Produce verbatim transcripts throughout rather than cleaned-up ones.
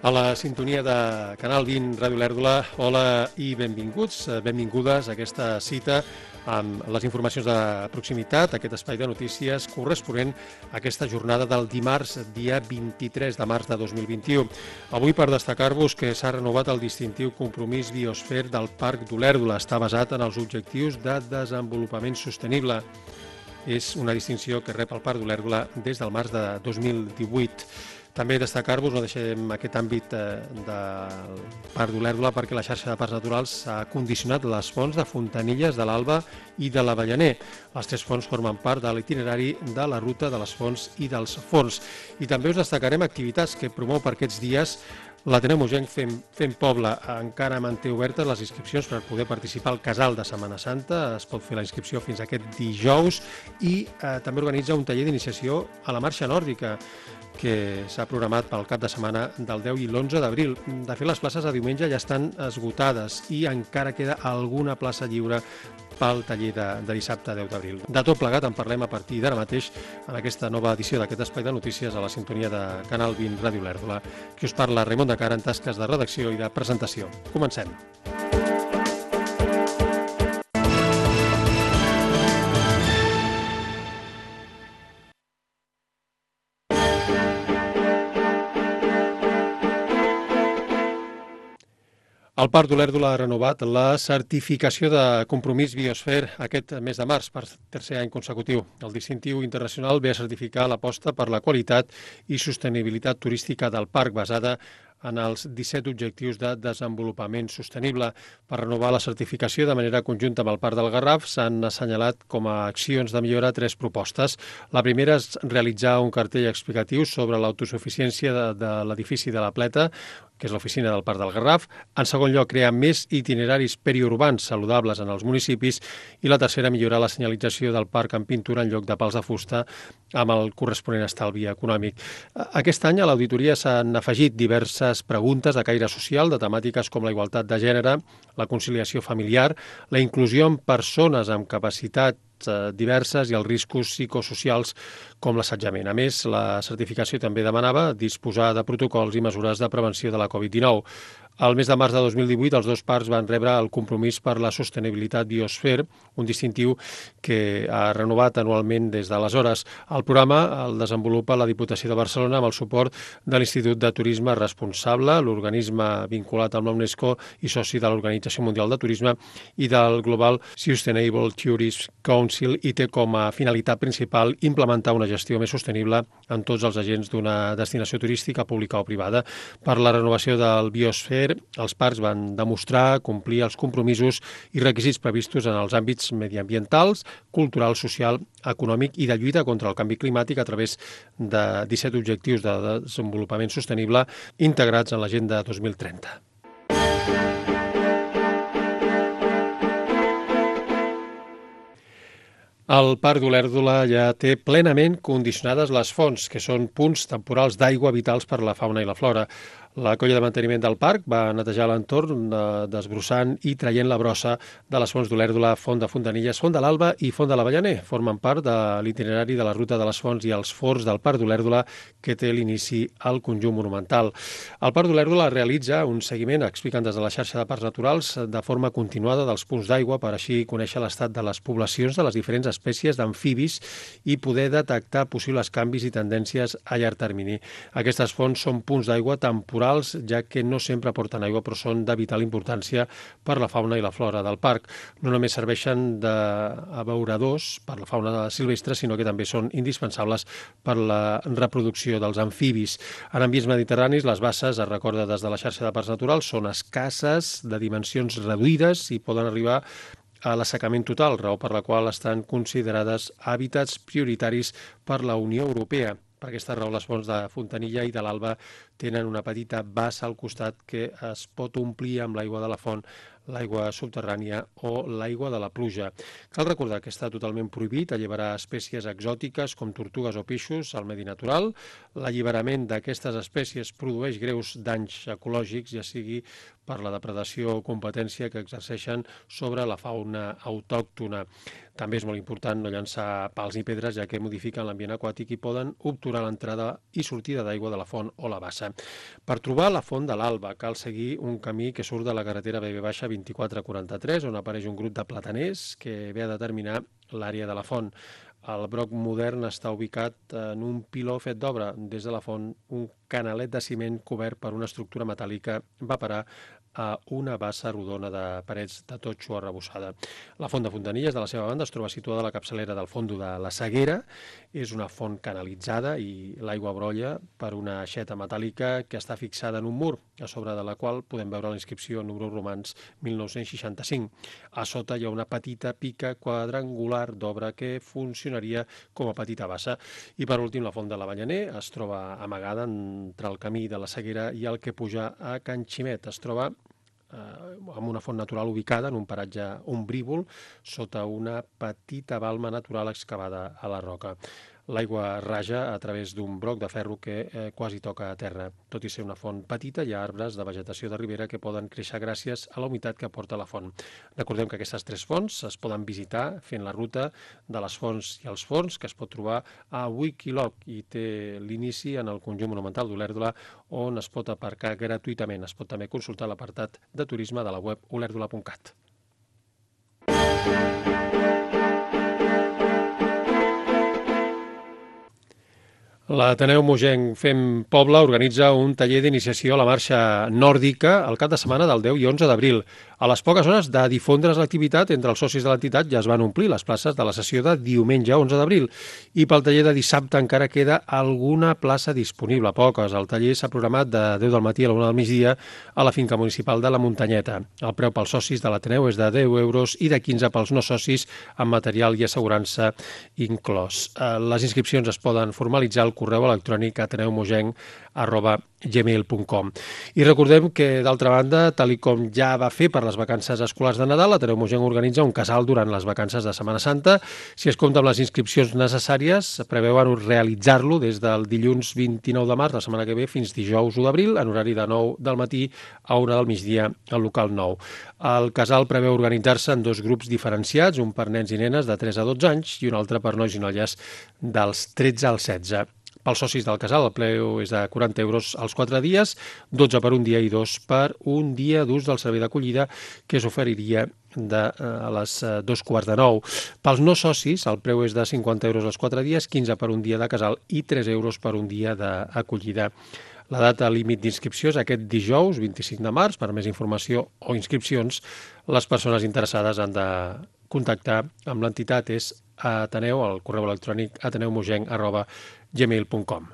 A la sintonia de Canal vint Ràdio Lèrdula, hola i benvinguts, benvingudes a aquesta cita amb les informacions de proximitat, aquest espai de notícies corresponent a aquesta jornada del dimarts, dia vint-i-tres de març de dos mil vint-i-u. Avui per destacar-vos que s'ha renovat el distintiu compromís biosfer del Parc d'Olèrdola. Està basat en els objectius de desenvolupament sostenible. És una distinció que rep el Parc d'Olèrdola des del març de dos mil divuit. També destacar-vos, no deixem aquest àmbit del Parc d'Olèrdola perquè la xarxa de parcs naturals ha condicionat les fonts de Fontanilles, de l'Alba i de l'Avellaner. Les tres fonts formen part de l'itinerari de la ruta de les fonts i dels forns. I també us destacarem activitats que promou per aquests dies l'Ateneu Mogenc fent, fent Poble. Encara manté obertes les inscripcions per poder participar al Casal de Setmana Santa. Es pot fer la inscripció fins aquest dijous i eh, també organitza un taller d'iniciació a la marxa nòrdica que s'ha programat pel cap de setmana del deu i l'onze d'abril. De fet, les places de diumenge ja estan esgotades i encara queda alguna plaça lliure pel taller de, de dissabte deu d'abril. De tot plegat en parlem a partir d'ara mateix en aquesta nova edició d'aquest espai de notícies a la sintonia de Canal vint Ràdio Lèrdula. Qui us parla, Raimon de Cara, en tasques de redacció i de presentació. Comencem. El Parc d'Olèrdola ha renovat la certificació de compromís biosfer aquest mes de març per tercer any consecutiu. El distintiu internacional ve a certificar l'aposta per la qualitat i sostenibilitat turística del parc basada en els disset objectius de desenvolupament sostenible. Per renovar la certificació de manera conjunta amb el Parc del Garraf s'han assenyalat com a accions de millora tres propostes. La primera és realitzar un cartell explicatiu sobre l'autosuficiència de, de l'edifici de la Pleta, que és l'oficina del Parc del Garraf. En segon lloc, crear més itineraris periurbans saludables en els municipis. I la tercera, millorar la senyalització del parc en pintura en lloc de pals de fusta amb el corresponent estalvi econòmic. Aquest any a l'auditoria s'han afegit diverses preguntes de caire social, de temàtiques com la igualtat de gènere, la conciliació familiar, la inclusió en persones amb capacitat diverses i els riscos psicosocials com l'assetjament. A més, la certificació també demanava disposar de protocols i mesures de prevenció de la covid dinou. Al mes de març de dos mil divuit, els dos parcs van rebre el compromís per la sostenibilitat biosfer, un distintiu que ha renovat anualment des d'aleshores. El programa el desenvolupa la Diputació de Barcelona amb el suport de l'Institut de Turisme Responsable, l'organisme vinculat amb la UNESCO i soci de l'Organització Mundial de Turisme i del Global Sustainable Tourism Council, i té com a finalitat principal implementar una gestió més sostenible en tots els agents d'una destinació turística pública o privada. Per la renovació del biosfer, els parcs van demostrar complir els compromisos i requisits previstos en els àmbits mediambientals, cultural, social, econòmic i de lluita contra el canvi climàtic a través de disset objectius de desenvolupament sostenible integrats en l'Agenda dos mil trenta. El Parc d'Olèrdola ja té plenament condicionades les fonts, que són punts temporals d'aigua vitals per la fauna i la flora. La colla de manteniment del parc va netejar l'entorn desbrossant i traient la brossa de les fonts d'Olèrdola, Font de Fontanilles, Font de l'Alba i Font de l'Avellaner. Formen part de l'itinerari de la ruta de les fonts i els forns del Parc d'Olèrdola que té l'inici al conjunt monumental. El Parc d'Olèrdola realitza un seguiment, expliquen des de la xarxa de parcs naturals, de forma continuada dels punts d'aigua per així conèixer l'estat de les poblacions de les diferents espècies d'amfibis i poder detectar possibles canvis i tendències a llarg termini. Aquestes fonts són punts d'aigua temporals, ja que no sempre porten aigua, però són de vital importància per la fauna i la flora del parc. No només serveixen d'abeuradors per la fauna silvestre, sinó que també són indispensables per la reproducció dels amfibis. En ambients mediterranis, les basses, es recorda des de la xarxa de parcs naturals, són escasses, de dimensions reduïdes i poden arribar a l'assecament total, raó per la qual estan considerades hàbitats prioritaris per la Unió Europea. Per aquesta raó, les fonts de Fontanilla i de l'Alba tenen una petita bassa al costat que es pot omplir amb l'aigua de la font, l'aigua subterrània o l'aigua de la pluja. Cal recordar que està totalment prohibit alliberar espècies exòtiques com tortugues o peixos al medi natural. L'alliberament d'aquestes espècies produeix greus danys ecològics, ja sigui per la depredació o competència que exerceixen sobre la fauna autòctona. També és molt important no llançar pals ni pedres, ja que modifiquen l'ambient aquàtic i poden obturar l'entrada i sortida d'aigua de la font o la bassa. Bassa. Per trobar la Font de l'Alba cal seguir un camí que surt de la carretera B B vint-i-quatre quaranta-tres, on apareix un grup de plataners que ve a determinar l'àrea de la font. El broc modern està ubicat en un piló fet d'obra. Des de la font, un canalet de ciment cobert per una estructura metàl·lica va parar a una bassa rodona de parets de totxo arrebossada. La font de Fontanilles, de la seva banda, es troba situada a la capçalera del fondo de la Seguera. És una font canalitzada i l'aigua brolla per una aixeta metàl·lica que està fixada en un mur, a sobre de la qual podem veure la inscripció números romans mil nou-cents seixanta-cinc. A sota hi ha una petita pica quadrangular d'obra que funcionaria com a petita bassa. I per últim, la font de l'Avellaner es troba amagada entre el camí de la Seguera i el que puja a Can Ximet. Es troba amb una font natural ubicada en un paratge ombrívol sota una petita balma natural excavada a la roca. L'aigua raja a través d'un broc de ferro que eh, quasi toca a terra. Tot i ser una font petita, hi ha arbres de vegetació de ribera que poden créixer gràcies a la humitat que aporta la font. Recordem que aquestes tres fonts es poden visitar fent la ruta de les fonts i els forns, que es pot trobar a Wikiloc i té l'inici en el conjunt monumental d'Olèrdola, on es pot aparcar gratuïtament. Es pot també consultar l'apartat de turisme de la web olèrdola punt cat. L'Ateneu Mogenc Fem Poble organitza un taller d'iniciació a la marxa nòrdica el cap de setmana del deu i onze d'abril. A les poques hores de difondre's l'activitat, entre els socis de l'entitat ja es van omplir les places de la sessió de diumenge onze d'abril i pel taller de dissabte encara queda alguna plaça disponible, poques. El taller s'ha programat de deu del matí a la una del migdia a la finca municipal de la Muntanyeta. El preu pels socis de l'Ateneu és de deu euros i de quinze pels no socis, amb material i assegurança inclòs. Les inscripcions es poden formalitzar al correu electrònic ateneumogenc arroba gmail punt com. I recordem que, d'altra banda, tal i com ja va fer per les vacances escolars de Nadal, l'Ateneu Mogenc organitza un casal durant les vacances de Setmana Santa. Si es compta amb les inscripcions necessàries, preveuen realitzar-lo des del dilluns vint-i-nou de març, la setmana que ve, fins dijous u d'abril, en horari de nou del matí a una del migdia al local nou. El casal preveu organitzar-se en dos grups diferenciats, un per nens i nenes de tres a dotze anys i un altre per nois i noies dels tretze al setze. Pels socis del casal, el preu és de quaranta euros als quatre dies, dotze per un dia i dos per un dia d'ús del servei d'acollida que s'oferiria de, a les dos quarts de nou. Pels no socis, el preu és de cinquanta euros als quatre dies, quinze per un dia de casal i tres euros per un dia d'acollida. La data límit d'inscripció és aquest dijous, vint-i-cinc de març. Per més informació o inscripcions, les persones interessades han de contactar amb l'entitat. És a Ateneu, al correu electrònic ateneumogenc arroba gmail punt com.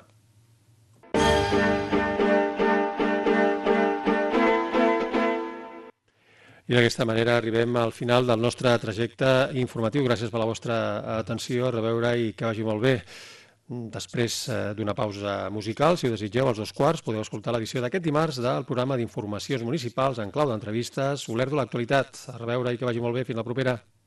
I d'aquesta manera arribem al final del nostre trajecte informatiu. Gràcies per la vostra atenció, a reveure i que vagi molt bé. Després d'una pausa musical, si ho desitgeu, als dos quarts, podeu escoltar l'edició d'aquest dimarts del programa d'informacions municipals en clau d'entrevistes Olèrdola Actualitat. A reveure i que vagi molt bé. Fins la propera.